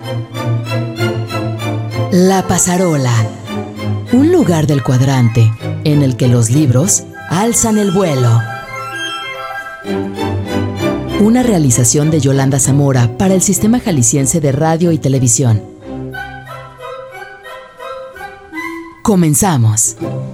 La Pasarola, un lugar del cuadrante en el que los libros alzan el vuelo. Una realización de Yolanda Zamora para el Sistema Jalisciense de Radio y Televisión. Comenzamos.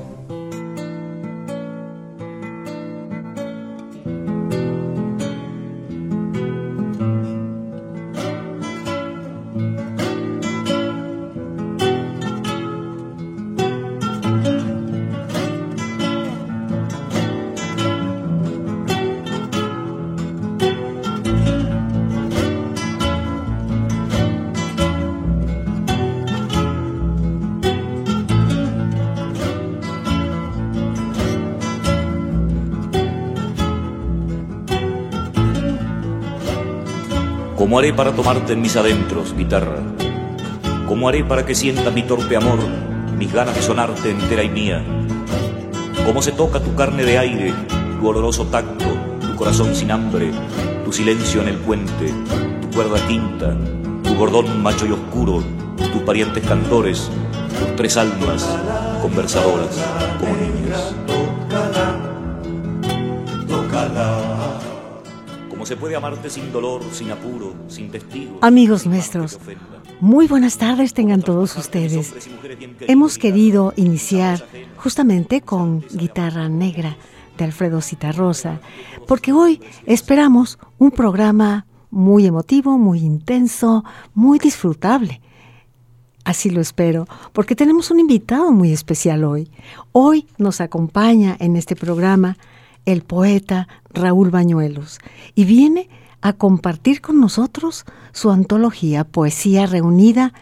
¿Cómo haré para tomarte en mis adentros, guitarra? ¿Cómo haré para que sienta mi torpe amor, mis ganas de sonarte entera y mía? ¿Cómo se toca tu carne de aire, tu oloroso tacto, tu corazón sin hambre, tu silencio en el puente, tu cuerda quinta, tu bordón macho y oscuro, tus parientes cantores, tus tres almas conversadoras como niños? Se puede amarte sin dolor, sin apuro, sin testigos. Amigos nuestros, muy buenas tardes tengan todos ustedes. Hemos querido iniciar justamente con Guitarra Negra de Alfredo Zitarrosa, porque hoy esperamos un programa muy emotivo, muy intenso, muy disfrutable. Así lo espero, porque tenemos un invitado muy especial hoy. Hoy nos acompaña en este programa el poeta Raúl Bañuelos, y viene a compartir con nosotros su antología Poesía Reunida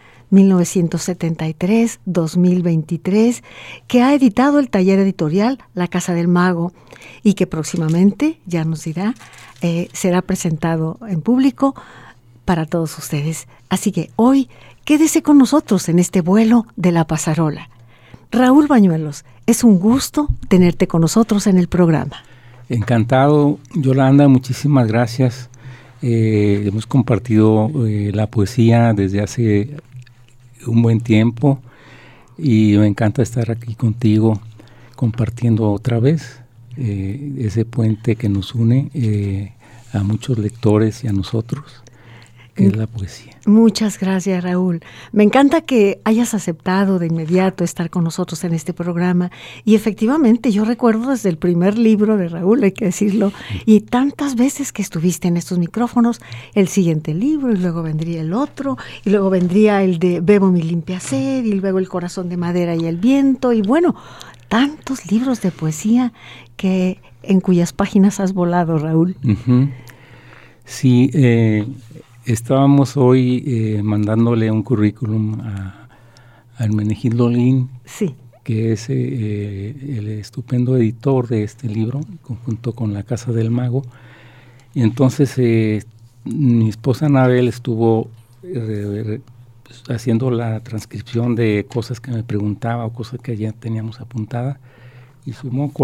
1973-2023, que ha editado el taller editorial La Casa del Mago, y que próximamente, ya nos dirá, será presentado en público para todos ustedes. Así que hoy, quédese con nosotros en este vuelo de la Pasarola. Raúl Bañuelos, es un gusto tenerte con nosotros en el programa. Encantado, Yolanda, muchísimas gracias. Hemos compartido la poesía desde hace un buen tiempo y me encanta estar aquí contigo compartiendo otra vez ese puente que nos une a muchos lectores y a nosotros, que es la poesía. Muchas gracias, Raúl. Me encanta que hayas aceptado de inmediato estar con nosotros en este programa, y efectivamente yo recuerdo desde el primer libro de Raúl, hay que decirlo, y tantas veces que estuviste en estos micrófonos, el siguiente libro, y luego vendría el otro, y luego vendría el de Bebo mi limpia sed, y luego El corazón de madera y el viento, y bueno, tantos libros de poesía en cuyas páginas has volado, Raúl. Uh-huh. Sí, estábamos hoy mandándole un currículum a Hermenegildo Lin, sí, que es el estupendo editor de este libro, junto con La Casa del Mago. Y entonces mi esposa Anabel estuvo haciendo la transcripción de cosas que me preguntaba o cosas que ya teníamos apuntadas, y sumó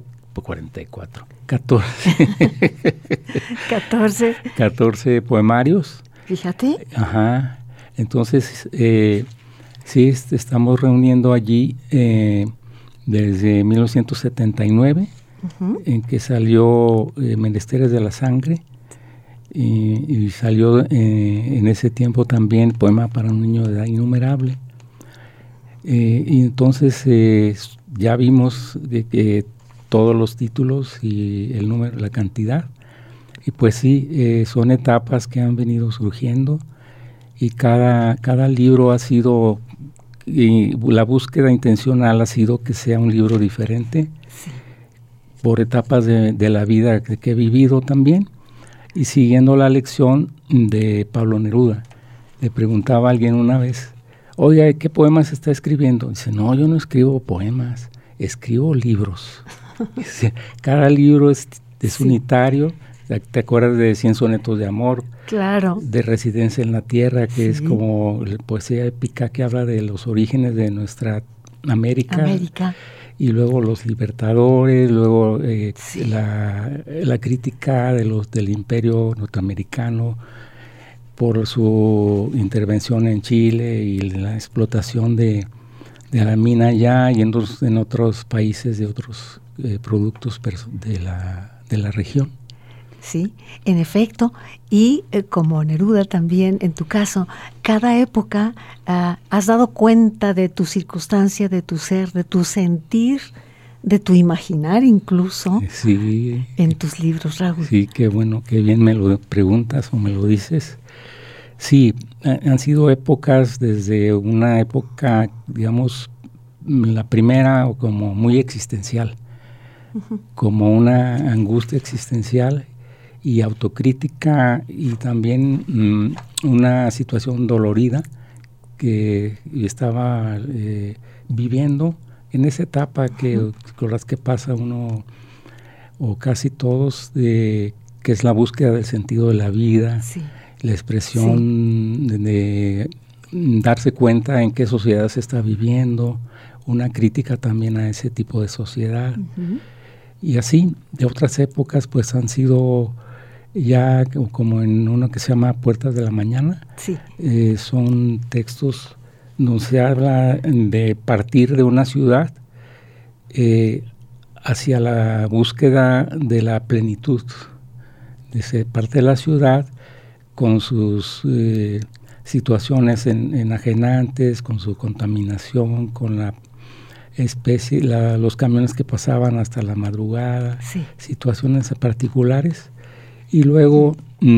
14 poemarios. Fíjate. Ajá. Entonces, sí, estamos reuniendo allí desde 1979, uh-huh, en que salió Menesteres de la Sangre, y salió en ese tiempo también Poema para un niño de edad innumerable. Y entonces ya vimos de que todos los títulos y el número, la cantidad, y pues sí, son etapas que han venido surgiendo, y cada libro ha sido, y la búsqueda intencional ha sido que sea un libro diferente, sí, por etapas de la vida que he vivido también, y siguiendo la lección de Pablo Neruda. Le preguntaba a alguien una vez, oye, ¿qué poemas está escribiendo? Dice, no, yo no escribo poemas, escribo libros. Cada libro es sí, unitario. ¿Te acuerdas de 100 sonetos de amor? Claro. De Residencia en la Tierra, que sí, es como poesía épica que habla de los orígenes de nuestra América. Y luego Los Libertadores, luego sí, la crítica del imperio norteamericano. por su intervención en Chile y la explotación de la mina allá y en otros países de otros productos de la región. Sí, en efecto, y como Neruda también, en tu caso, cada época has dado cuenta de tu circunstancia, de tu ser, de tu sentir, de tu imaginar incluso, sí, en tus libros, Raúl. Sí, qué bueno, qué bien me lo preguntas o me lo dices. Sí, han sido épocas, desde una época, digamos, la primera como muy existencial, como una angustia existencial y autocrítica, y también una situación dolorida que estaba viviendo en esa etapa con las que pasa uno, o casi todos, que es la búsqueda del sentido de la vida, sí, la expresión de darse cuenta en qué sociedad se está viviendo, una crítica también a ese tipo de sociedad. Y así, de otras épocas, pues han sido ya como en uno que se llama Puertas de la Mañana. Sí. Son textos donde se habla de partir de una ciudad hacia la búsqueda de la plenitud. Se parte de la ciudad con sus situaciones enajenantes, con su contaminación, con la los camiones que pasaban hasta la madrugada, sí, situaciones particulares, y luego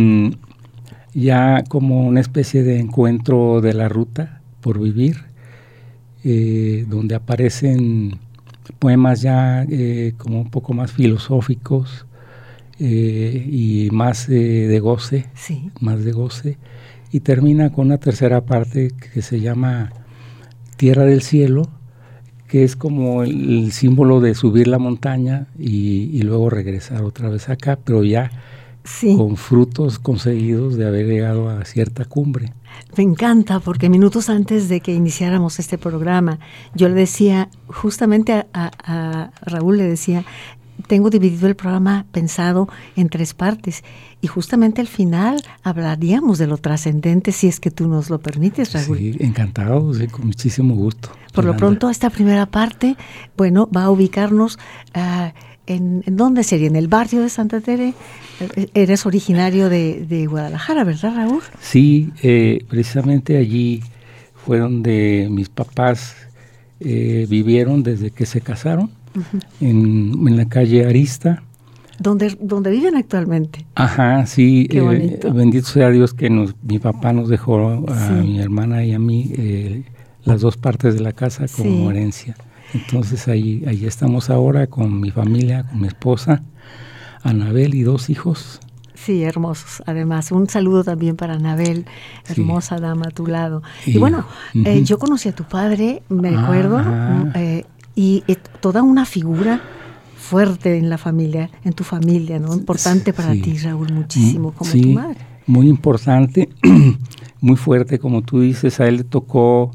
ya como una especie de encuentro de la ruta por vivir, donde aparecen poemas ya como un poco más filosóficos y más de goce, sí, más de goce, y termina con una tercera parte que se llama Tierra del Cielo, que es como el símbolo de subir la montaña y luego regresar otra vez acá, pero ya sí, con frutos conseguidos de haber llegado a cierta cumbre. Me encanta, porque minutos antes de que iniciáramos este programa, yo le decía, justamente a Raúl le decía, tengo dividido el programa pensado en 3 partes, y justamente al final hablaríamos de lo trascendente, si es que tú nos lo permites, Raúl. Sí, encantado, sí, con muchísimo gusto. Por lo pronto, esta primera parte, bueno, va a ubicarnos ¿en dónde sería? ¿En el barrio de Santa Tere? Eres originario de Guadalajara, ¿verdad, Raúl? Sí, precisamente allí fue donde mis papás vivieron desde que se casaron, en la calle Arista. ¿Dónde viven actualmente? Ajá, sí. Qué bonito. Bendito sea Dios que mi papá nos dejó a mi hermana y a mí las 2 partes de la casa como herencia. Entonces ahí estamos ahora con mi familia, con mi esposa, Anabel, y 2 hijos. Sí, hermosos. Además, un saludo también para Anabel, hermosa dama a tu lado. Y bueno, yo conocí a tu padre, me acuerdo, y toda una figura fuerte en la familia, en tu familia, ¿no? Importante para ti, Raúl, muchísimo, como tu madre. Muy importante, muy fuerte, como tú dices. A él le tocó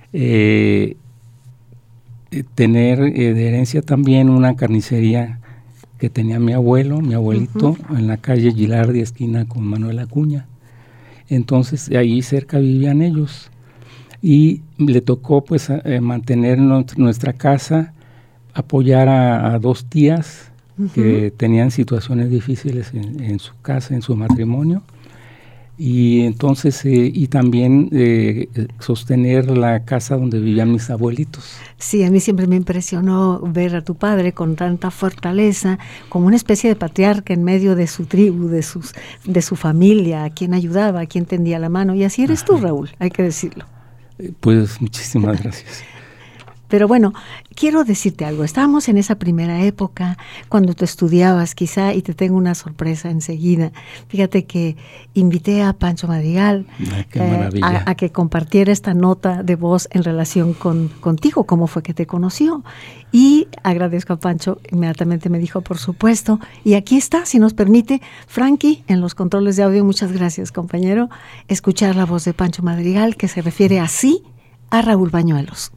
tener de herencia también una carnicería que tenía mi abuelito, en la calle Gilardi, esquina con Manuel Acuña. Entonces, ahí cerca vivían ellos. Y le tocó pues mantener nuestra casa, apoyar a 2 tías que tenían situaciones difíciles en su casa, en su matrimonio, y entonces y también sostener la casa donde vivían mis abuelitos. Sí, a mí siempre me impresionó ver a tu padre con tanta fortaleza, como una especie de patriarca en medio de su tribu, de su familia, a quien ayudaba, a quien tendía la mano, y así eres tú, Raúl, hay que decirlo. Pues muchísimas gracias. Pero bueno, quiero decirte algo. Estábamos en esa primera época, cuando tú estudiabas quizá, y te tengo una sorpresa enseguida. Fíjate que invité a Pancho Madrigal a que compartiera esta nota de voz en relación contigo, cómo fue que te conoció. Y agradezco a Pancho, inmediatamente me dijo, por supuesto. Y aquí está, si nos permite, Frankie, en los controles de audio. Muchas gracias, compañero. Escuchar la voz de Pancho Madrigal, que se refiere así a Raúl Bañuelos.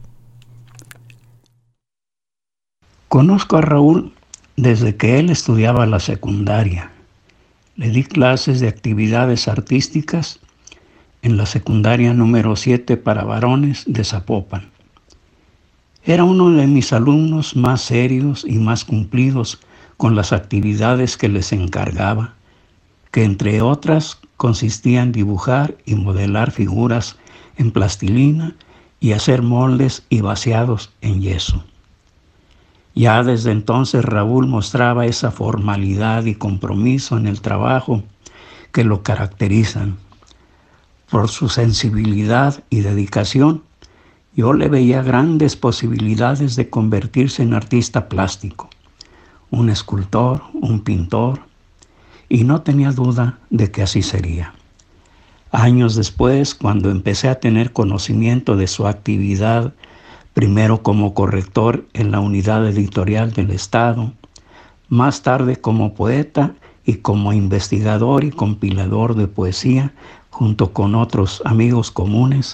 Conozco a Raúl desde que él estudiaba la secundaria. Le di clases de actividades artísticas en la secundaria número 7 para varones de Zapopan. Era uno de mis alumnos más serios y más cumplidos con las actividades que les encargaba, que entre otras consistían en dibujar y modelar figuras en plastilina y hacer moldes y vaciados en yeso. Ya desde entonces Raúl mostraba esa formalidad y compromiso en el trabajo que lo caracterizan. Por su sensibilidad y dedicación, yo le veía grandes posibilidades de convertirse en artista plástico, un escultor, un pintor, y no tenía duda de que así sería. Años después, cuando empecé a tener conocimiento de su actividad, primero como corrector en la Unidad Editorial del Estado, más tarde como poeta y como investigador y compilador de poesía, junto con otros amigos comunes,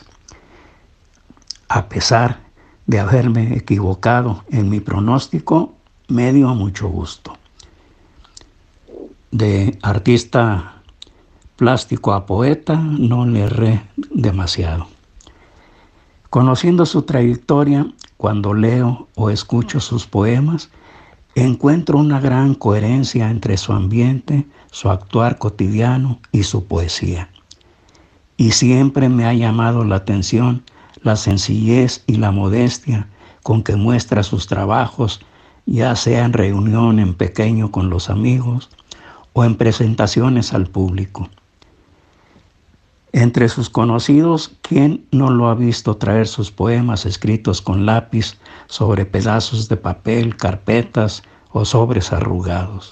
a pesar de haberme equivocado en mi pronóstico, me dio mucho gusto. De artista plástico a poeta no le erré demasiado. Conociendo su trayectoria, cuando leo o escucho sus poemas, encuentro una gran coherencia entre su ambiente, su actuar cotidiano y su poesía. Y siempre me ha llamado la atención la sencillez y la modestia con que muestra sus trabajos, ya sea en reunión en pequeño con los amigos o en presentaciones al público. Entre sus conocidos, ¿quién no lo ha visto traer sus poemas escritos con lápiz sobre pedazos de papel, carpetas o sobres arrugados?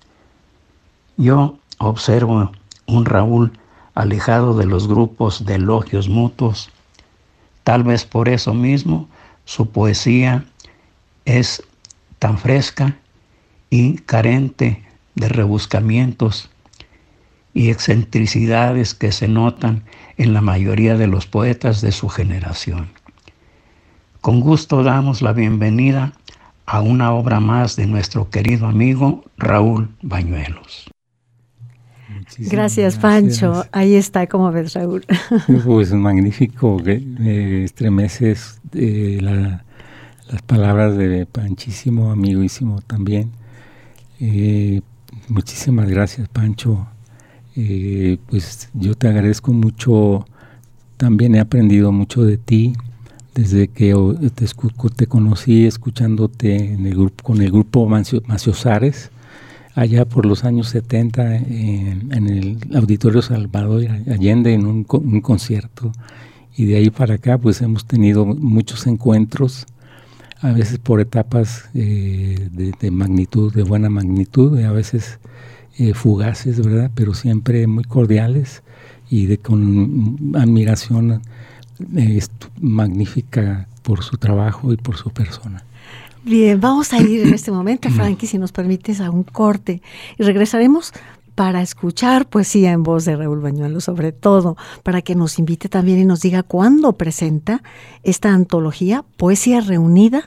Yo observo un Raúl alejado de los grupos de elogios mutuos. Tal vez por eso mismo su poesía es tan fresca y carente de rebuscamientos y excentricidades que se notan en la mayoría de los poetas de su generación. Con gusto damos la bienvenida a una obra más de nuestro querido amigo Raúl Bañuelos. Gracias, Pancho. Ahí está, ¿cómo ves, Raúl? Pues magnífico, estremeces las palabras de Panchísimo, amiguísimo también. Muchísimas gracias, Pancho. Pues yo te agradezco mucho, también he aprendido mucho de ti desde que te conocí escuchándote en el grupo, con el grupo Maciosares, allá por los años 70 en el Auditorio Salvador Allende en un concierto, y de ahí para acá pues hemos tenido muchos encuentros, a veces por etapas de magnitud, de buena magnitud, y a veces fugaces, ¿verdad? Pero siempre muy cordiales y con admiración magnífica por su trabajo y por su persona. Bien, vamos a ir en este momento, Frankie, si nos permites, a un corte y regresaremos para escuchar poesía en voz de Raúl Bañuelos, sobre todo para que nos invite también y nos diga cuándo presenta esta antología Poesía Reunida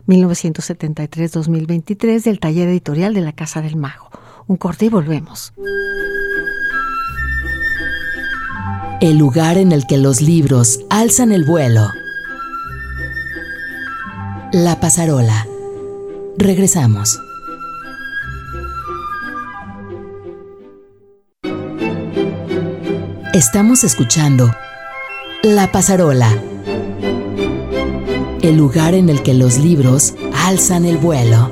1973-2023 del taller editorial de la Casa del Mago. Un corte y volvemos. El lugar en el que los libros alzan el vuelo. La Pasarola. Regresamos. Estamos escuchando La Pasarola. El lugar en el que los libros alzan el vuelo.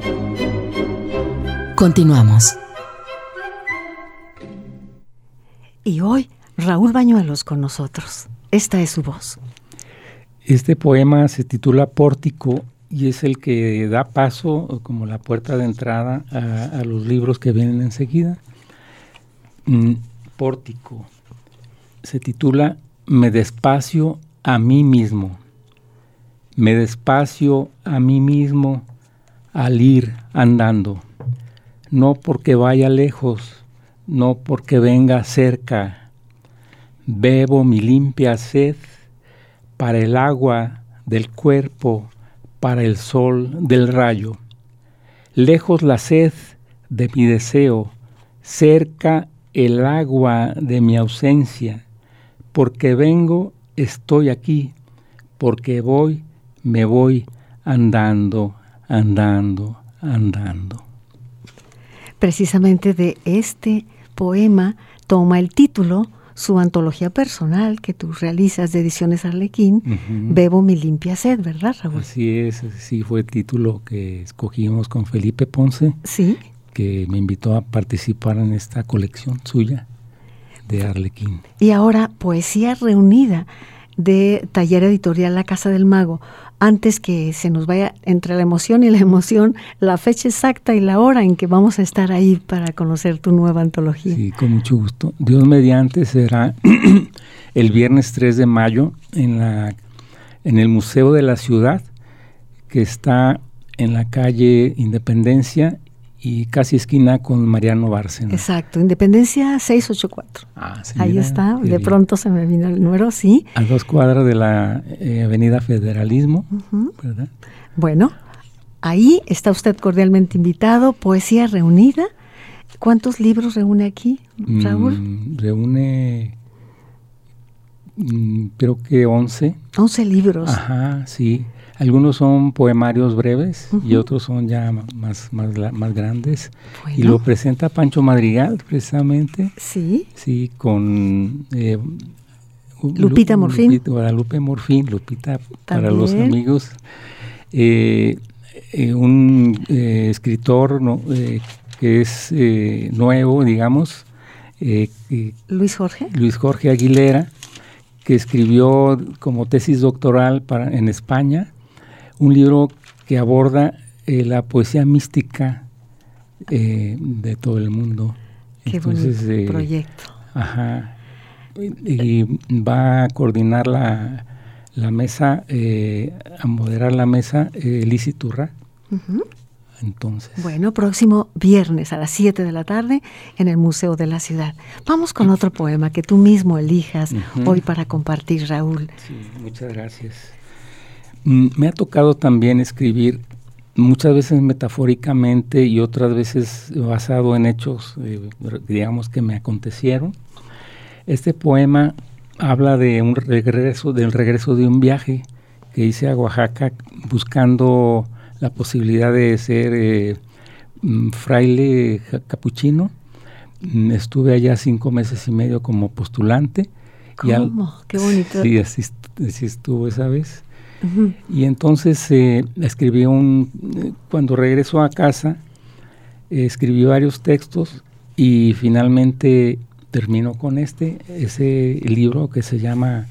Continuamos. Y hoy, Raúl Bañuelos con nosotros. Esta es su voz. Este poema se titula Pórtico y es el que da paso, como la puerta de entrada, a los libros que vienen enseguida. Pórtico. Se titula Me despacio a mí mismo. Me despacio a mí mismo al ir andando. No porque vaya lejos, no porque venga cerca. Bebo mi limpia sed para el agua del cuerpo, para el sol del rayo. Lejos la sed de mi deseo, cerca el agua de mi ausencia, porque vengo, estoy aquí, porque voy, me voy andando, andando, andando. Precisamente de este poema toma el título su antología personal que tú realizas de Ediciones Arlequín, Bebo mi limpia sed, ¿verdad, Raúl? Así es, sí fue el título que escogimos con Felipe Ponce, sí, que me invitó a participar en esta colección suya de Arlequín. Y ahora, Poesía Reunida, de Taller Editorial La Casa del Mago. Antes que se nos vaya entre la emoción y la emoción, la fecha exacta y la hora en que vamos a estar ahí para conocer tu nueva antología. Sí, con mucho gusto. Dios mediante será el viernes 3 de mayo en el Museo de la Ciudad, que está en la calle Independencia y casi esquina con Mariano Bárcena. Exacto, Independencia 684. Sí, ahí mira, está, de bien. Pronto se me vino el número, sí. A 2 cuadras de la Avenida Federalismo, ¿verdad? Bueno, ahí está usted cordialmente invitado. Poesía Reunida. ¿Cuántos libros reúne aquí, Raúl? Reúne, creo que 11. 11 libros. Ajá, sí. Algunos son poemarios breves y otros son ya más grandes. Bueno. Y lo presenta Pancho Madrigal, precisamente. Sí. Sí, con Lupita Morfín. Guadalupe Morfín, Lupita para También. los amigos. Un escritor que es nuevo, digamos. Luis Jorge. Luis Jorge Aguilera, que escribió como tesis doctoral en España un libro que aborda la poesía mística de todo el mundo. Qué Entonces, bonito proyecto. Ajá. Y va a coordinar la mesa, a moderar la mesa, Liz Iturra. Entonces. Bueno, próximo viernes a las 7 de la tarde en el Museo de la Ciudad. Vamos con otro poema que tú mismo elijas hoy para compartir, Raúl. Sí, muchas gracias. Me ha tocado también escribir muchas veces metafóricamente y otras veces basado en hechos, digamos, que me acontecieron. Este poema habla de del regreso de un viaje que hice a Oaxaca buscando la posibilidad de ser fraile capuchino. Estuve allá 5 meses y medio como postulante. ¿Cómo? Qué bonito. Sí, así estuvo esa vez. Y entonces escribí cuando regresó a casa, escribí varios textos y finalmente terminó con ese libro que se llama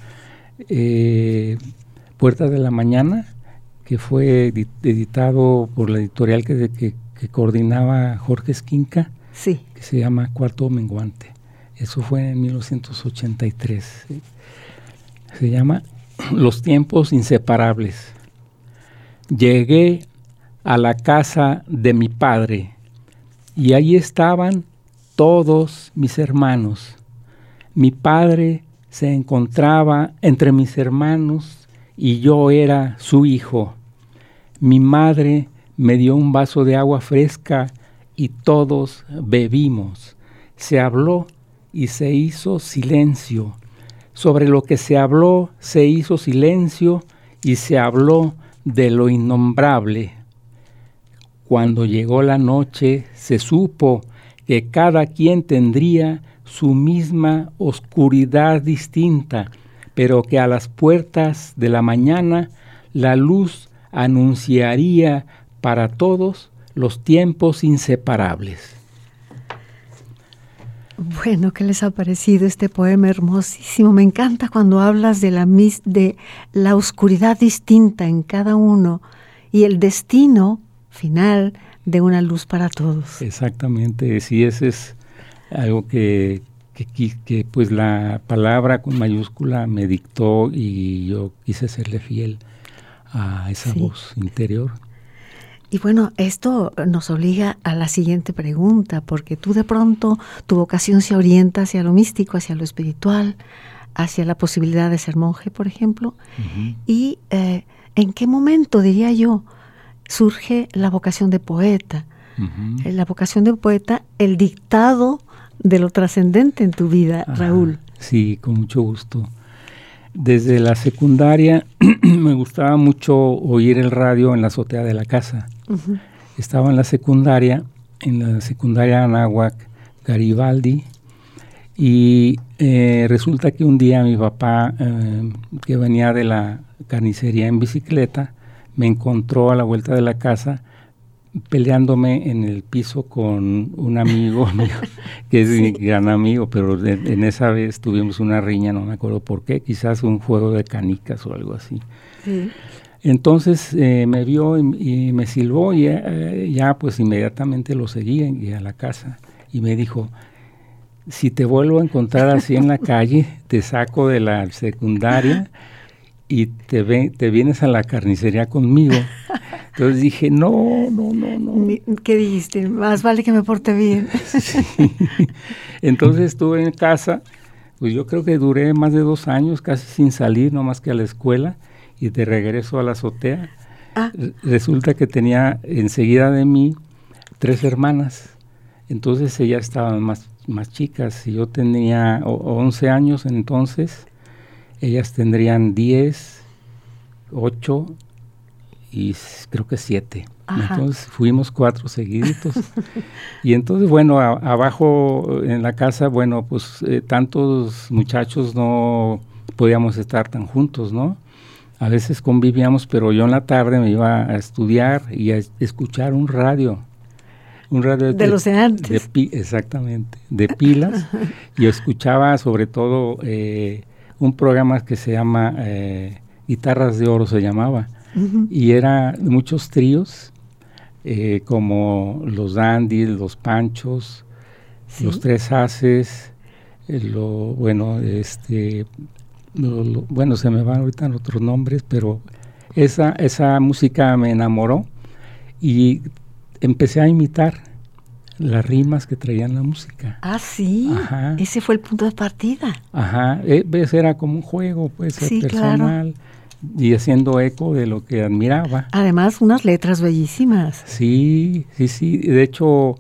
Puertas de la Mañana, que fue editado por la editorial que coordinaba Jorge Esquinca, sí, que se llama Cuarto Menguante. Eso fue en 1983. ¿Sí? Se llama Los tiempos inseparables. Llegué a la casa de mi padre y allí estaban todos mis hermanos. Mi padre se encontraba entre mis hermanos y yo era su hijo. Mi madre me dio un vaso de agua fresca y todos bebimos. Se habló y se hizo silencio. Sobre lo que se habló se hizo silencio y se habló de lo innombrable. Cuando llegó la noche se supo que cada quien tendría su misma oscuridad distinta, pero que a las puertas de la mañana la luz anunciaría para todos los tiempos inseparables. Bueno, ¿qué les ha parecido este poema hermosísimo? Me encanta cuando hablas de la oscuridad distinta en cada uno y el destino final de una luz para todos. Exactamente, sí, ese es algo que pues la palabra con mayúscula me dictó y yo quise serle fiel a esa voz interior. Y bueno, esto nos obliga a la siguiente pregunta, porque tú de pronto tu vocación se orienta hacia lo místico, hacia lo espiritual, hacia la posibilidad de ser monje, por ejemplo. Y ¿en qué momento, diría yo, surge la vocación de poeta? La vocación de poeta, el dictado de lo trascendente en tu vida, Raúl. Sí, con mucho gusto. Desde la secundaria me gustaba mucho oír el radio en la azotea de la casa. Uh-huh. Estaba en la secundaria Anáhuac Garibaldi, y resulta que un día mi papá, que venía de la carnicería en bicicleta, me encontró a la vuelta de la casa peleándome en el piso con un amigo mío, que es mi gran amigo, pero en esa vez tuvimos una riña, no me acuerdo por qué, quizás un juego de canicas o algo así. Sí. Entonces me vio y me silbó, y ya pues inmediatamente lo seguí a la casa, y me dijo: si te vuelvo a encontrar así en la calle, te saco de la secundaria y te vienes a la carnicería conmigo. Entonces dije, no. ¿Qué dijiste? Más vale que me porte bien. Sí. Entonces estuve en casa, pues yo creo que duré más de 2 años casi sin salir, no más que a la escuela, y de regreso a la azotea. Resulta que tenía enseguida de mí 3 hermanas. Entonces ellas estaban más chicas. Si yo tenía 11 años entonces, ellas tendrían 10, 8 y creo que 7. Ajá. Entonces fuimos 4 seguiditos. Y entonces, bueno, abajo en la casa, bueno, pues tantos muchachos no podíamos estar tan juntos, ¿no? A veces convivíamos, pero yo en la tarde me iba a estudiar y a escuchar un radio. Un radio de los de antes. Exactamente, de pilas. Y escuchaba sobre todo un programa que se llama Guitarras de Oro, se llamaba. Uh-huh. Y era muchos tríos, como los Dandys, los Panchos, ¿sí? Los Tres Haces, bueno, se me van ahorita otros nombres, pero esa música me enamoró y empecé a imitar las rimas que traían la música. Ah, sí. Ajá. Ese fue el punto de partida. Ajá. Era como un juego, pues, sí, personal, claro. Y haciendo eco de lo que admiraba. Además, unas letras bellísimas. Sí. De hecho,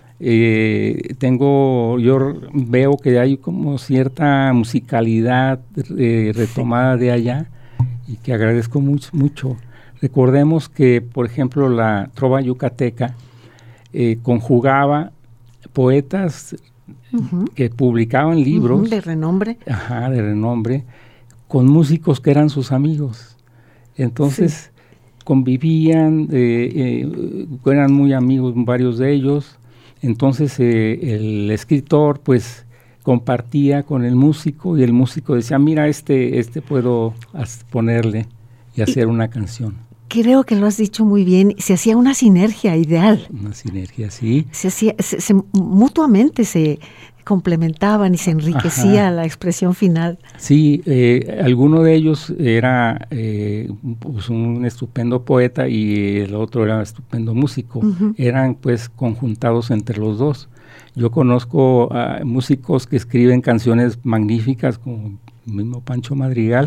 yo veo que hay como cierta musicalidad retomada de allá, y que agradezco mucho. Recordemos que, por ejemplo, la trova yucateca conjugaba poetas uh-huh. que publicaban libros. Uh-huh, de renombre. Ajá, de renombre, con músicos que eran sus amigos. Entonces, convivían, eran muy amigos varios de ellos. Entonces, el escritor, pues, compartía con el músico, y el músico decía, mira, puedo ponerle y hacer una canción. Creo que lo has dicho muy bien. Se hacía una sinergia ideal. Una sinergia, sí. Mutuamente se complementaban y se enriquecía la expresión final. Sí, alguno de ellos era pues un estupendo poeta y el otro era un estupendo músico. Uh-huh. Eran pues conjuntados entre los dos. Yo conozco a músicos que escriben canciones magníficas, como el mismo Pancho Madrigal,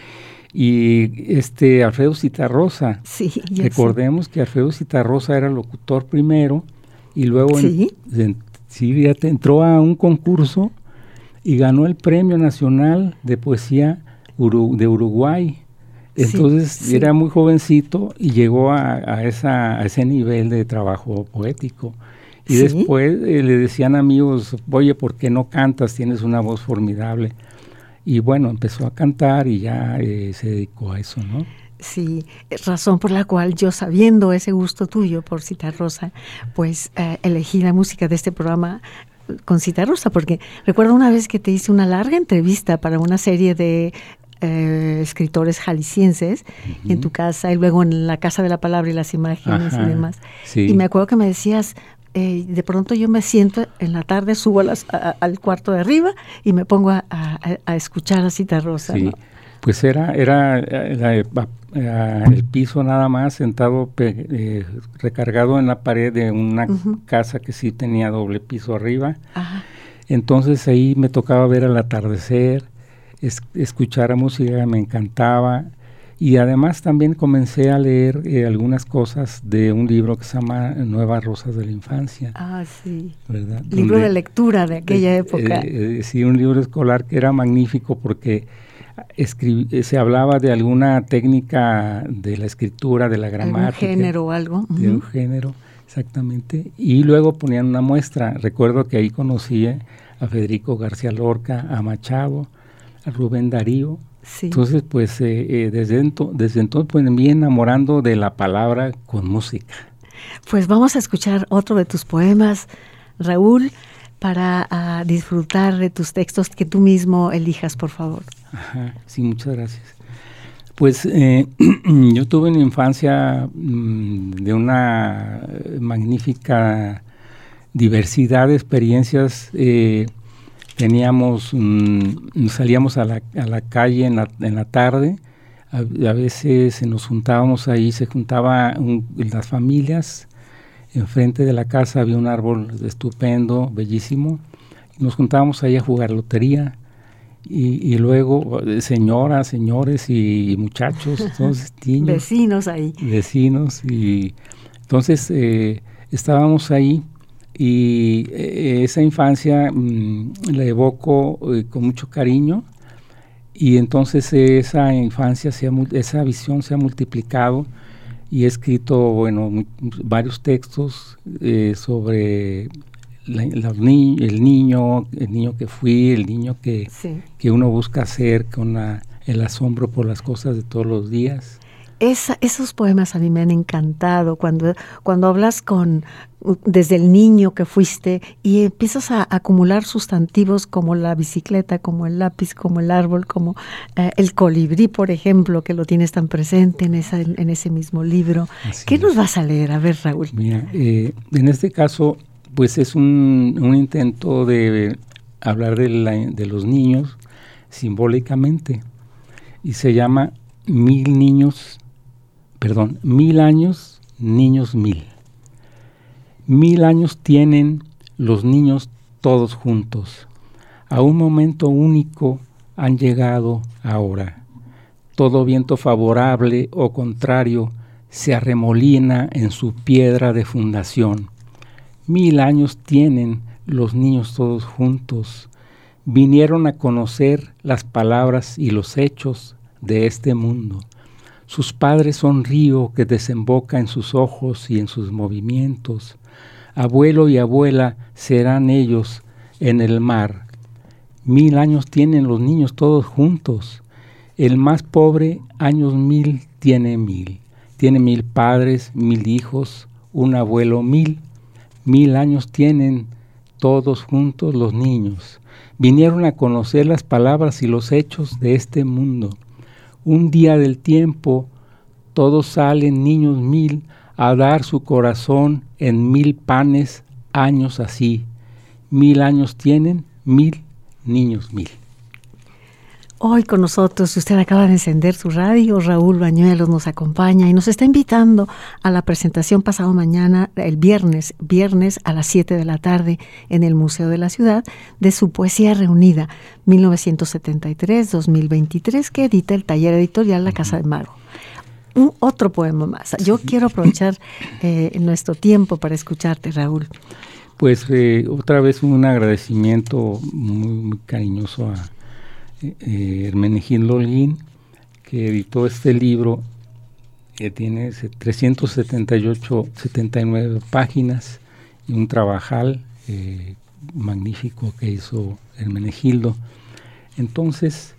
y Alfredo Zitarrosa. Sí, recordemos que Alfredo Zitarrosa era locutor primero, y luego entró a un concurso y ganó el Premio Nacional de Poesía de Uruguay. Entonces era muy jovencito y llegó a ese nivel de trabajo poético. Y después le decían amigos, oye, ¿por qué no cantas? Tienes una voz formidable. Y bueno, empezó a cantar y ya se dedicó a eso, ¿no? Sí, razón por la cual yo, sabiendo ese gusto tuyo por Zitarrosa, pues elegí la música de este programa con Zitarrosa, porque recuerdo una vez que te hice una larga entrevista para una serie de escritores jaliscienses uh-huh. en tu casa, y luego en la Casa de la Palabra y las Imágenes. Ajá, y demás. Sí. Y me acuerdo que me decías, de pronto yo me siento en la tarde, subo al cuarto de arriba y me pongo a escuchar a Zitarrosa. Sí, ¿no? Pues era el piso nada más, sentado recargado en la pared de una uh-huh. casa que sí tenía doble piso arriba. Ajá. Entonces ahí me tocaba ver el atardecer, escuchar a música, me encantaba. Y además también comencé a leer algunas cosas de un libro que se llama Nuevas Rosas de la Infancia. Ah, sí. ¿Verdad? Libro de lectura de aquella época. Sí, un libro escolar que era magnífico porque se hablaba de alguna técnica de la escritura, de la gramática. ¿Algún género o algo? De un género, exactamente. Y luego ponían una muestra. Recuerdo que ahí conocí a Federico García Lorca, a Machado, a Rubén Darío. Sí. Entonces, pues, desde entonces pues, me vi enamorando de la palabra con música. Pues vamos a escuchar otro de tus poemas, Raúl, para disfrutar de tus textos que tú mismo elijas, por favor. Ajá, sí, muchas gracias. Pues yo tuve una infancia de una magnífica diversidad de experiencias. Salíamos a la calle en la tarde, a veces nos juntábamos ahí, se juntaban las familias, enfrente de la casa había un árbol estupendo, bellísimo, y nos juntábamos ahí a jugar lotería, y luego señoras, señores y muchachos, todos niños. Vecinos ahí. Vecinos, y entonces estábamos ahí. Y esa infancia la evoco con mucho cariño, y entonces esa infancia, esa visión se ha multiplicado, y he escrito varios textos sobre el niño que fui, el niño que uno busca ser con el asombro por las cosas de todos los días. Esos poemas a mí me han encantado cuando hablas desde el niño que fuiste y empiezas a acumular sustantivos como la bicicleta, como el lápiz, como el árbol, como el colibrí, por ejemplo, que lo tienes tan presente en ese mismo libro. Así ¿Qué nos vas a leer? A ver, Raúl. Mira, en este caso, pues es un intento de hablar de los niños simbólicamente, y se llama 1000 años, niños 1000. 1000 años tienen los niños todos juntos. A un momento único han llegado ahora. Todo viento favorable o contrario se arremolina en su piedra de fundación. 1000 años tienen los niños todos juntos. Vinieron a conocer las palabras y los hechos de este mundo. Sus padres son río que desemboca en sus ojos y en sus movimientos. Abuelo y abuela serán ellos en el mar. 1000 años tienen los niños todos juntos. El más pobre años 1000 tiene 1000. Tiene 1000 padres, 1000 hijos, un abuelo 1000. 1000 años tienen todos juntos los niños. Vinieron a conocer las palabras y los hechos de este mundo. Un día del tiempo, todos salen niños 1000 a dar su corazón en 1000 panes, años así. 1000 años tienen 1000 niños 1000. Hoy con nosotros, si usted acaba de encender su radio, Raúl Bañuelos nos acompaña y nos está invitando a la presentación pasado mañana, el viernes a las 7 de la tarde en el Museo de la Ciudad, de su poesía reunida 1973-2023 que edita el taller editorial La Casa de Mago. Otro poema más. Yo quiero aprovechar nuestro tiempo para escucharte, Raúl. Pues otra vez un agradecimiento muy, muy cariñoso a Hermenegildo Holguín, que editó este libro que tiene 379 páginas y un trabajal magnífico que hizo Hermenegildo. Entonces,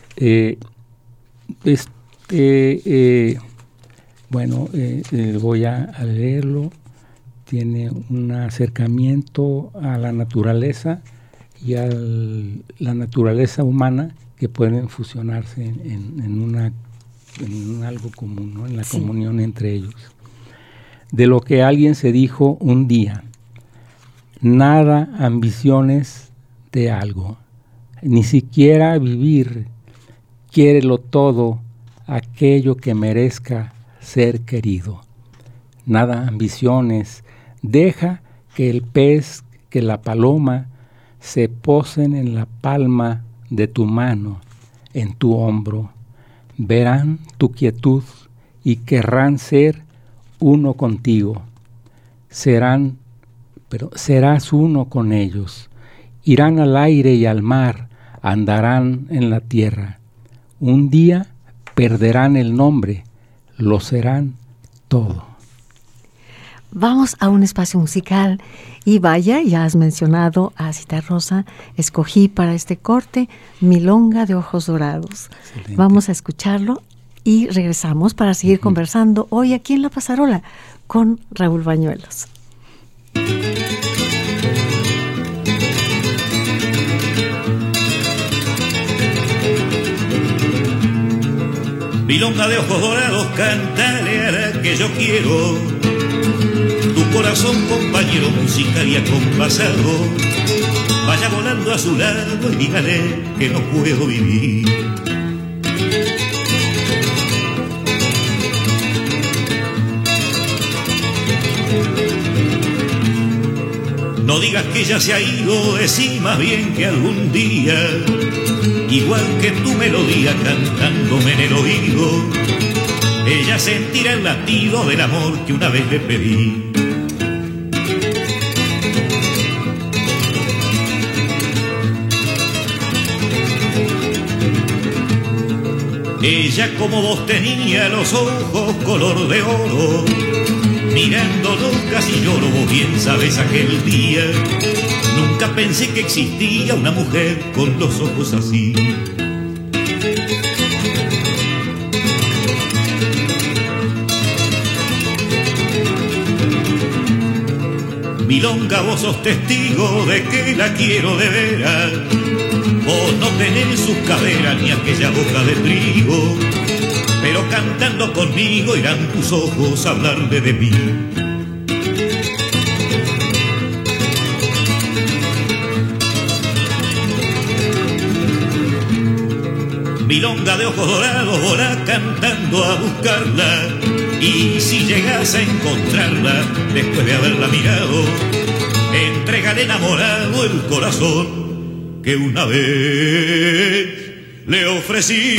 voy a leerlo. Tiene un acercamiento a la naturaleza y a la naturaleza humana que pueden fusionarse en algo común, ¿no? En la comunión entre ellos. De lo que alguien se dijo un día: nada ambiciones de algo, ni siquiera vivir, quiérelo todo aquello que merezca ser querido. Nada ambiciones, deja que el pez, que la paloma se posen en la palma de tu mano, en tu hombro. verán tu quietud y querrán ser uno contigo. Serás uno con ellos. Irán al aire y al mar, andarán en la tierra. Un día perderán el nombre, lo serán todo. Vamos a un espacio musical y vaya, ya has mencionado a Citarrosa, escogí para este corte Milonga de Ojos Dorados. Excelente. Vamos a escucharlo y regresamos para seguir conversando hoy aquí en La Pasarola con Raúl Bañuelos. Milonga de ojos dorados, cántale a la que yo quiero. Tu corazón, compañero musical y acompasado, vaya volando a su lado y dígale que no puedo vivir. No digas que ella se ha ido, decí más bien que algún día, igual que tu melodía cantándome en el oído, ella sentirá el latido del amor que una vez le pedí. Ella como vos tenía los ojos color de oro, mirándonos casi lloro, vos bien sabes aquel día. Nunca pensé que existía una mujer con los ojos así. Milonga, vos sos testigo de que la quiero de veras. Vos no tenés sus caderas ni aquella boca de trigo, pero cantando conmigo irán tus ojos a hablarme de mí. Milonga de ojos dorados, volá cantando a buscarla, y si llegas a encontrarla después de haberla mirado, entrégale enamorado el corazón que una vez le ofrecí.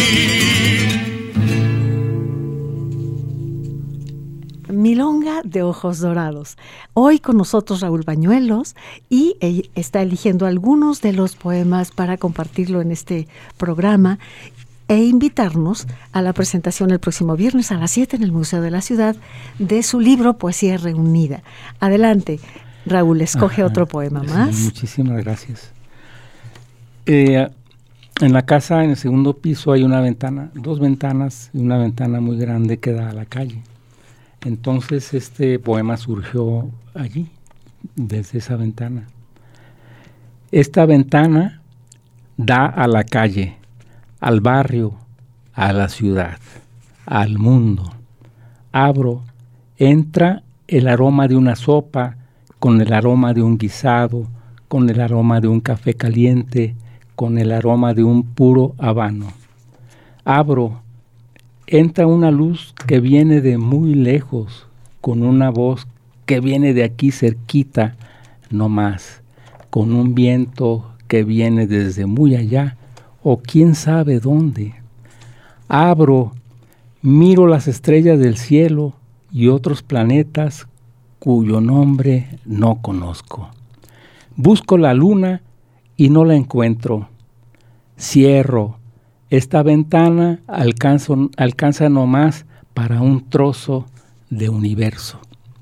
Milonga de Ojos Dorados. Hoy con nosotros Raúl Bañuelos y está eligiendo algunos de los poemas para compartirlo en este programa e invitarnos a la presentación el próximo viernes a las 7 en el Museo de la Ciudad de su libro Poesía Reunida. Adelante, Raúl, escoge otro poema más. Sí, muchísimas gracias. En la casa, en el segundo piso, hay una ventana, dos ventanas y una ventana muy grande que da a la calle. Entonces este poema surgió allí, desde esa ventana. Esta ventana da a la calle, al barrio, a la ciudad, al mundo. Abro, entra el aroma de una sopa, con el aroma de un guisado, con el aroma de un café caliente, con el aroma de un puro habano. Abro, entra una luz que viene de muy lejos, con una voz que viene de aquí cerquita, no más, con un viento que viene desde muy allá, o quién sabe dónde. Abro, miro las estrellas del cielo y otros planetas cuyo nombre no conozco. Busco la luna y no la encuentro. Cierro. Esta ventana alcanza nomás para un trozo de universo.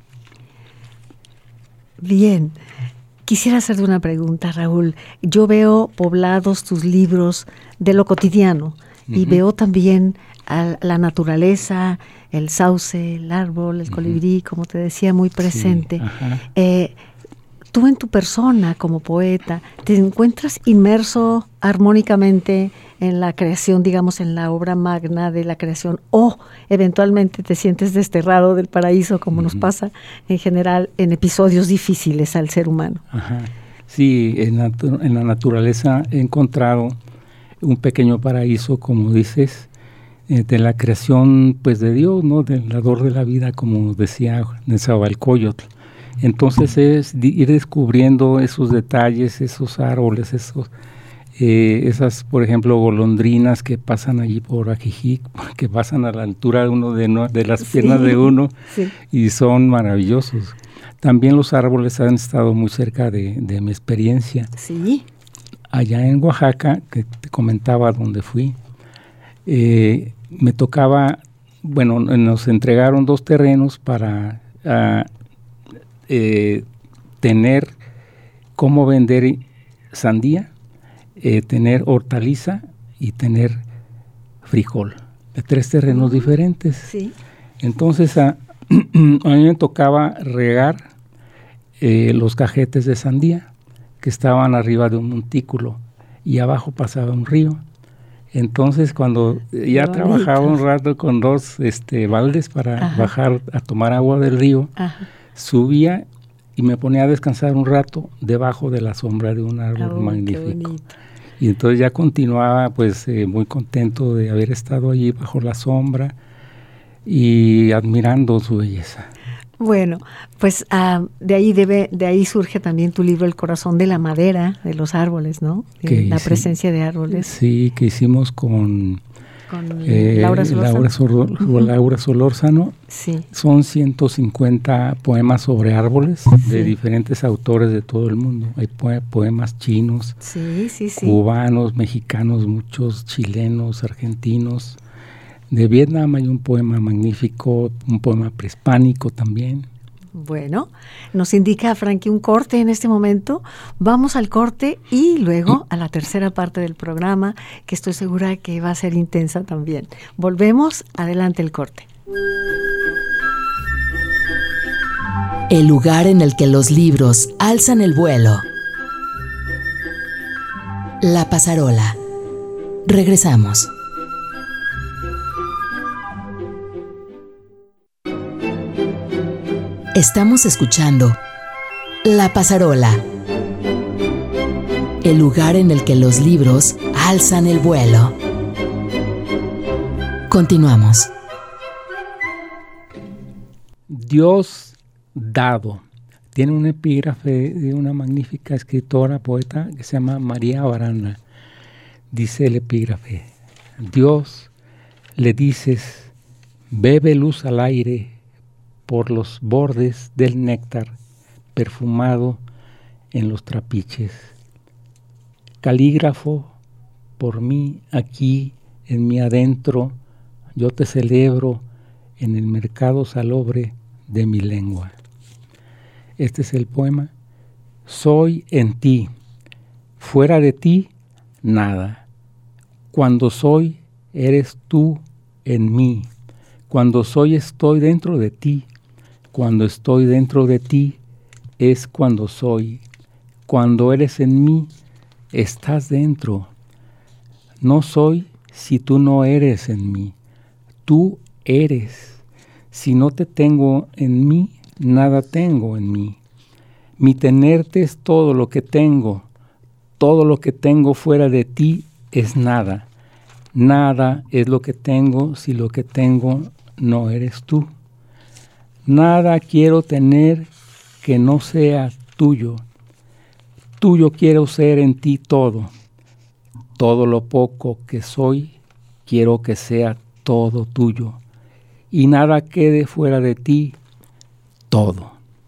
Bien. Quisiera hacerte una pregunta, Raúl. Yo veo poblados tus libros de lo cotidiano y veo también a la naturaleza, el sauce, el árbol, el colibrí, como te decía, muy presente. Sí, tú en tu persona como poeta, ¿te encuentras inmerso armónicamente en la creación, digamos, en la obra magna de la creación, o eventualmente te sientes desterrado del paraíso, como nos pasa en general en episodios difíciles al ser humano? Sí, en la naturaleza he encontrado un pequeño paraíso, como dices, de la creación pues de Dios, ¿no? Del dador de la vida, como decía Nezahualcóyotl. Entonces es ir descubriendo esos detalles, esos árboles, esas, por ejemplo, golondrinas que pasan allí por Ajijic, que pasan a la altura de uno de las piernas de uno, y son maravillosos. También los árboles han estado muy cerca de mi experiencia. Sí. Allá en Oaxaca, que te comentaba donde fui, me tocaba, bueno, nos entregaron 2 terrenos para tener cómo vender sandía, tener hortaliza y tener frijol, de 3 terrenos diferentes. Sí. Entonces a mí me tocaba regar los cajetes de sandía que estaban arriba de un montículo y abajo pasaba un río. Entonces cuando ya trabajaba un rato con 2 baldes para bajar a tomar agua del río, subía y me ponía a descansar un rato debajo de la sombra de un árbol magnífico. Y entonces ya continuaba pues muy contento de haber estado allí bajo la sombra y admirando su belleza. Bueno, pues de ahí surge también tu libro El corazón de la madera, de los árboles, ¿no? La presencia de árboles. Sí, que hicimos con Laura Solórzano. Laura Solórzano. Sí. Son 150 poemas sobre árboles de diferentes autores de todo el mundo. Hay poemas chinos, cubanos, mexicanos, muchos chilenos, argentinos. De Vietnam hay un poema magnífico, un poema prehispánico también. Bueno, nos indica Frankie un corte en este momento. Vamos al corte y luego a la tercera parte del programa, que estoy segura que va a ser intensa también. Volvemos, adelante el corte. El lugar en el que los libros alzan el vuelo. La Pasarola. Regresamos. Estamos escuchando La Pasarola, el lugar en el que los libros alzan el vuelo. Continuamos. Dios dado. Tiene un epígrafe de una magnífica escritora, poeta, que se llama María Barana. Dice el epígrafe: Dios, le dices, bebe luz al aire por los bordes del néctar perfumado en los trapiches. Calígrafo, por mí aquí, en mi adentro, yo te celebro en el mercado salobre de mi lengua. Este es el poema. Soy en ti, fuera de ti, nada. Cuando soy, eres tú en mí. Cuando soy, estoy dentro de ti. Cuando estoy dentro de ti, es cuando soy. Cuando eres en mí, estás dentro. No soy si tú no eres en mí. Tú eres. Si no te tengo en mí, nada tengo en mí. Mi tenerte es todo lo que tengo. Todo lo que tengo fuera de ti es nada. Nada es lo que tengo si lo que tengo no eres tú. Nada quiero tener que no sea tuyo. Tuyo quiero ser en ti todo. Todo lo poco que soy, quiero que sea todo tuyo. Y nada quede fuera de ti, todo.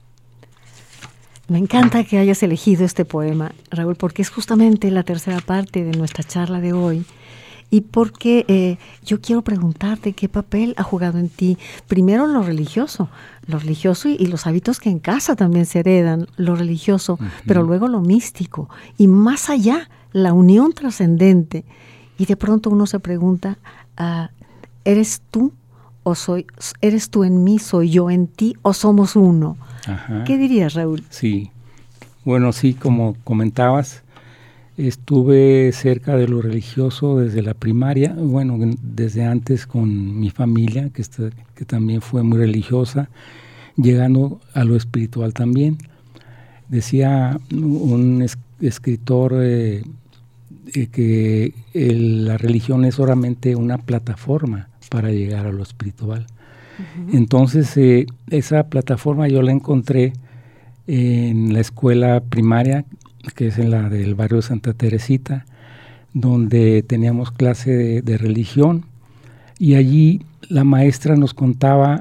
Me encanta que hayas elegido este poema, Raúl, porque es justamente la tercera parte de nuestra charla de hoy. Y porque yo quiero preguntarte qué papel ha jugado en ti, primero lo religioso y los hábitos que en casa también se heredan, lo religioso, pero luego lo místico, y más allá, la unión trascendente. Y de pronto uno se pregunta, ¿eres tú o eres tú en mí, soy yo en ti, o somos uno? Ajá. ¿Qué dirías, Raúl? Sí, bueno, sí, como comentabas, estuve cerca de lo religioso desde la primaria, bueno, desde antes con mi familia, que también fue muy religiosa, llegando a lo espiritual también. Decía un escritor que la religión es solamente una plataforma para llegar a lo espiritual. Uh-huh. Entonces, esa plataforma yo la encontré en la escuela primaria, que es en la del barrio Santa Teresita. donde teníamos clase de religión, y allí la maestra nos contaba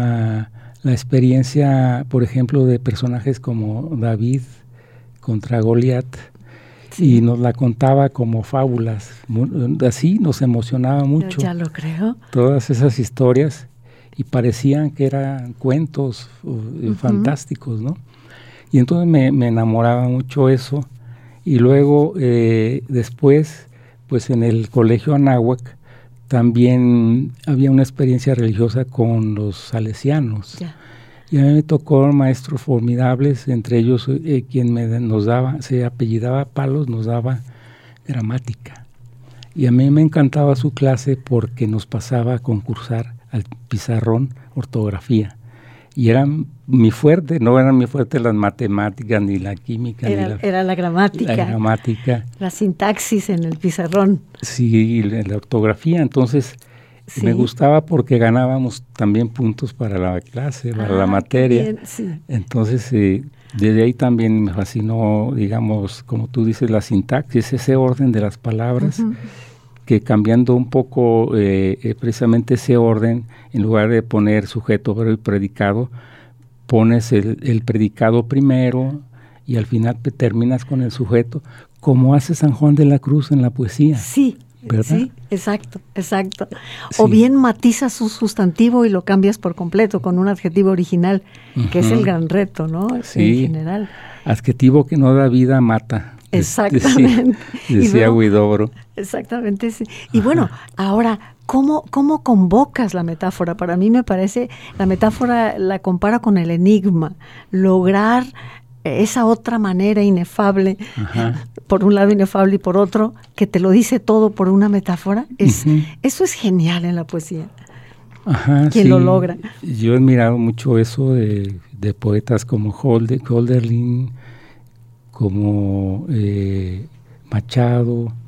la experiencia, por ejemplo, de personajes como David contra Goliat, sí. Y nos la contaba como fábulas, así nos emocionaba mucho. Ya lo creo. Todas esas historias, y parecían que eran cuentos fantásticos, ¿no? Y entonces me enamoraba mucho eso. Y luego, después, pues en el Colegio Anáhuac, también había una experiencia religiosa con los salesianos. Ya. Y a mí me tocó maestros formidables, entre ellos quien nos daba, se apellidaba Palos, nos daba gramática. Y a mí me encantaba su clase porque nos pasaba a concursar al pizarrón ortografía. Y era mi fuerte, no eran mi fuerte las matemáticas, ni la química. Era la gramática. La gramática. La sintaxis en el pizarrón. Sí, la ortografía. Entonces, sí. Me gustaba porque ganábamos también puntos para la clase, para la materia. Bien, sí. Entonces, desde ahí también me fascinó, digamos, como tú dices, la sintaxis, ese orden de las palabras, que cambiando un poco precisamente ese orden, en lugar de poner sujeto, verbo y predicado, pones el predicado primero y al final te terminas con el sujeto, como hace San Juan de la Cruz en la poesía. Sí, ¿verdad? Sí, exacto. Sí. O bien matizas un sustantivo y lo cambias por completo con un adjetivo original, que es el gran reto, ¿no? Sí. En general. Adjetivo que no da vida, mata. Exactamente. Decía Huidobro. Exactamente, sí. Y bueno, ahora, ¿cómo convocas la metáfora? Para mí me parece, la metáfora la compara con el enigma, lograr esa otra manera inefable, por un lado inefable y por otro, que te lo dice todo por una metáfora, eso es genial en la poesía. ¿Quién lo logra? Yo he admirado mucho eso de poetas como Hölderlin, como Machado,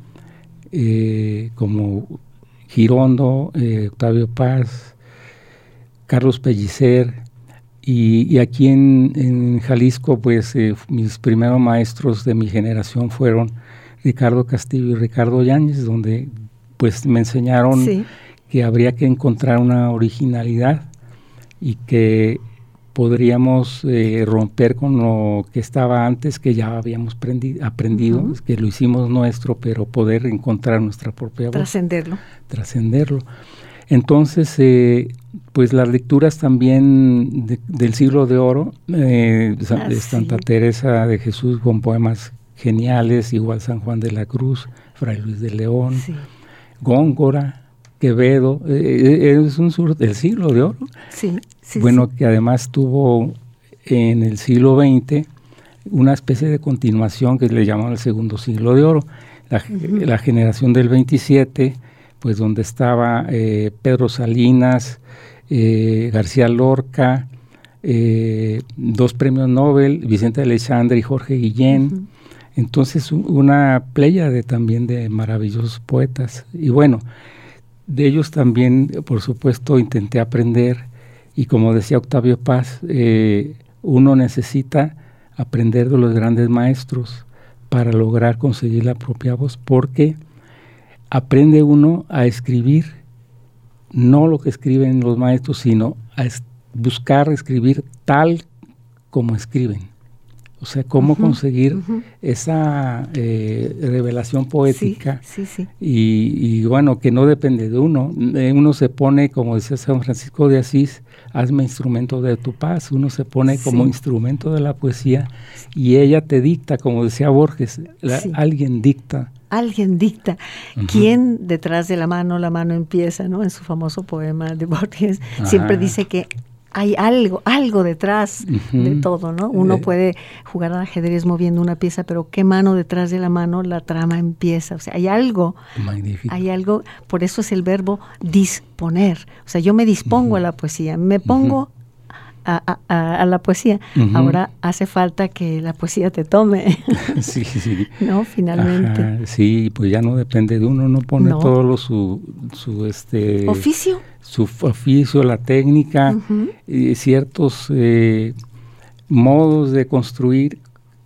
como Girondo, Octavio Paz, Carlos Pellicer, y aquí en Jalisco, pues mis primeros maestros de mi generación fueron Ricardo Castillo y Ricardo Yáñez, donde pues me enseñaron que habría que encontrar una originalidad y que podríamos romper con lo que estaba antes, que ya habíamos aprendido, que lo hicimos nuestro, pero poder encontrar nuestra propia voz. Trascenderlo. Entonces, pues las lecturas también del Siglo de Oro, de Santa Teresa de Jesús, con poemas geniales, igual San Juan de la Cruz, Fray Luis de León, Góngora, Quevedo, es el Siglo de Oro. Bueno, que además tuvo en el siglo XX una especie de continuación que le llamaban el Segundo Siglo de Oro, la generación del 27, pues donde estaba Pedro Salinas, García Lorca, 2 premios Nobel, Vicente Aleixandre y Jorge Guillén. Entonces una pléyade también de maravillosos poetas. Y bueno, de ellos también, por supuesto, intenté aprender. Y como decía Octavio Paz, uno necesita aprender de los grandes maestros para lograr conseguir la propia voz, porque aprende uno a escribir no lo que escriben los maestros, sino a buscar escribir tal como escriben. O sea, cómo conseguir esa revelación poética. Y bueno, que no depende de uno. Uno se pone, como decía San Francisco de Asís, hazme instrumento de tu paz. Uno se pone como instrumento de la poesía y ella te dicta, como decía Borges, alguien dicta. Alguien dicta. ¿Quién detrás de la mano empieza, ¿no? En su famoso poema de Borges, siempre dice que hay algo detrás de todo, ¿no? Uno puede jugar al ajedrez moviendo una pieza, pero ¿qué mano detrás de la mano la trama empieza? O sea, hay algo. Magnífico. Hay algo, por eso es el verbo disponer. O sea, yo me dispongo a la poesía, me pongo a la poesía. Ahora hace falta que la poesía te tome. ¿No? Finalmente. Sí, pues ya no depende de uno, no pone todo su oficio. Su oficio, la técnica, ciertos modos de construir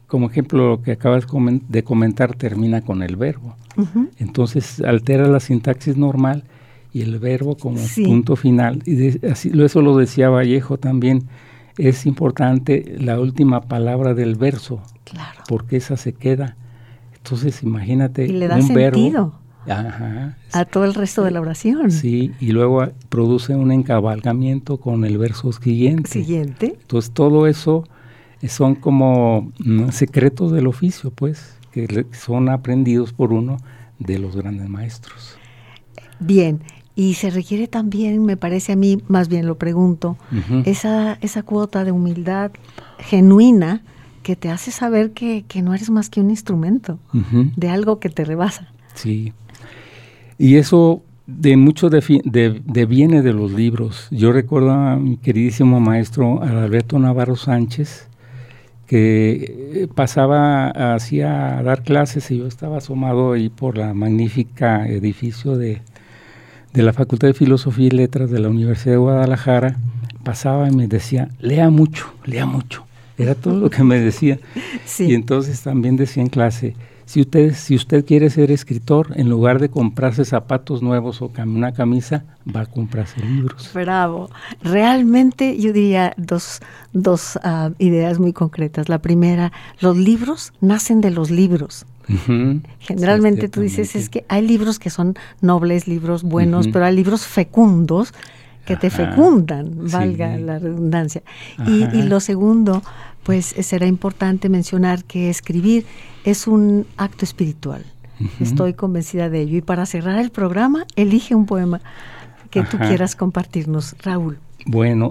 como ejemplo, lo que acabas de comentar termina con el verbo. Entonces altera la sintaxis normal y el verbo como punto final. Y eso lo decía Vallejo también. Es importante la última palabra del verso, claro, porque esa se queda. Entonces imagínate y le da un sentido verbo a todo el resto de la oración. Sí, y luego produce un encabalgamiento con el verso siguiente. Entonces todo eso son como secretos del oficio, pues, que son aprendidos por uno de los grandes maestros. Bien, y se requiere también, me parece a mí, más bien lo pregunto, esa cuota de humildad genuina que te hace saber que no eres más que un instrumento de algo que te rebasa. Sí, y eso de mucho viene de los libros. Yo recuerdo a mi queridísimo maestro Alberto Navarro Sánchez, que pasaba así a dar clases y yo estaba asomado ahí por la magnífica edificio de la Facultad de Filosofía y Letras de la Universidad de Guadalajara. Pasaba y me decía, lea mucho. Era todo lo que me decía. Sí. Y entonces también decía en clase, si usted quiere ser escritor, en lugar de comprarse zapatos nuevos o una camisa, va a comprarse libros. Bravo. Realmente yo diría dos ideas muy concretas. La primera, los libros nacen de los libros. Generalmente tú dices, es que hay libros que son nobles, libros buenos, pero hay libros fecundos que te fecundan, valga la redundancia. Y lo segundo, pues será importante mencionar que escribir es un acto espiritual. Estoy convencida de ello. Y para cerrar el programa, elige un poema que tú quieras compartirnos, Raúl. Bueno,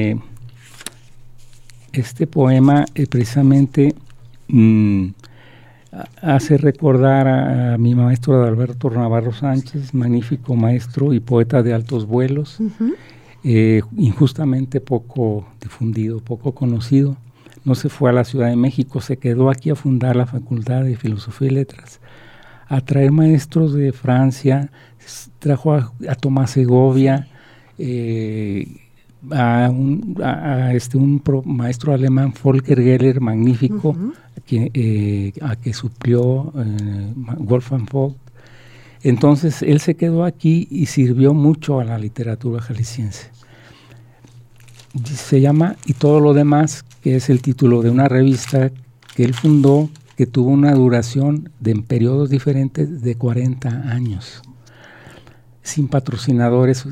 este poema precisamente hace recordar a mi maestro Alberto Navarro Sánchez, magnífico maestro y poeta de altos vuelos, injustamente poco difundido, poco conocido. No se fue a la Ciudad de México, se quedó aquí a fundar la Facultad de Filosofía y Letras, a traer maestros de Francia, trajo a Tomás Segovia, a un maestro alemán, Volker Geller, magnífico, a que suplió Wolfgang Vogt. Entonces él se quedó aquí y sirvió mucho a la literatura jalisciense. Se llama Y todo lo demás, que es el título de una revista que él fundó, que tuvo una duración en periodos diferentes de 40 años, sin patrocinadores,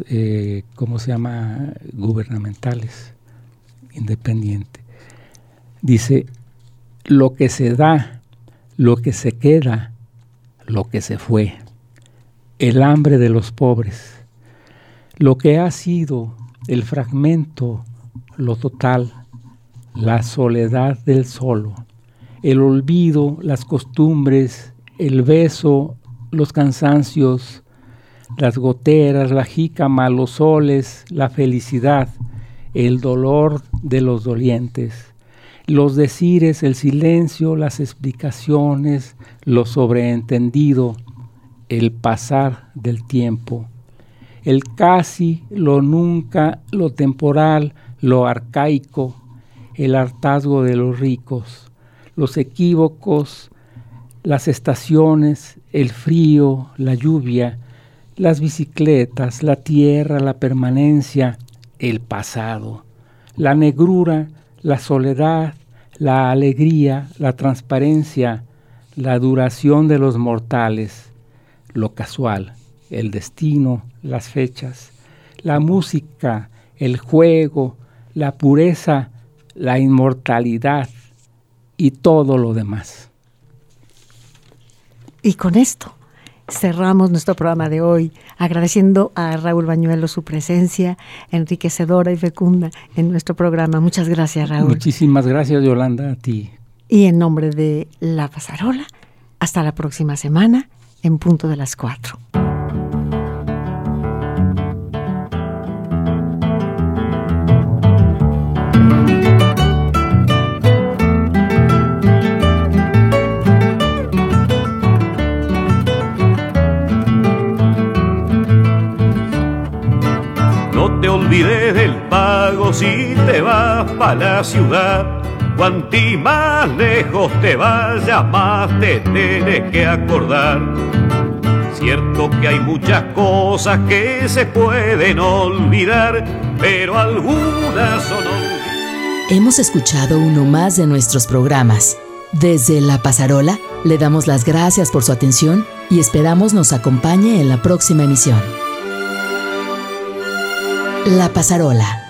gubernamentales, independiente. Dice, lo que se da, lo que se queda, lo que se fue, el hambre de los pobres, lo que ha sido el fragmento, lo total, la soledad del solo, el olvido, las costumbres, el beso, los cansancios, las goteras, la jícama, los soles, la felicidad, el dolor de los dolientes, los decires, el silencio, las explicaciones, lo sobreentendido, el pasar del tiempo, el casi, lo nunca, lo temporal, lo arcaico, el hartazgo de los ricos, los equívocos, las estaciones, el frío, la lluvia, las bicicletas, la tierra, la permanencia, el pasado, la negrura, la soledad, la alegría, la transparencia, la duración de los mortales, lo casual, el destino, las fechas, la música, el juego, la pureza, la inmortalidad y todo lo demás. Y con esto cerramos nuestro programa de hoy, agradeciendo a Raúl Bañuelos su presencia enriquecedora y fecunda en nuestro programa. Muchas gracias, Raúl. Muchísimas gracias, Yolanda, a ti. Y en nombre de La Pasarola, hasta la próxima semana, en punto de las 4. No te olvides del pago si te vas pa' la ciudad. Cuanti más lejos te vayas, más te tienes que acordar. Cierto que hay muchas cosas que se pueden olvidar, pero algunas son olvidadas. Hemos escuchado uno más de nuestros programas. Desde La Pasarola, le damos las gracias por su atención y esperamos nos acompañe en la próxima emisión. La Pasarola.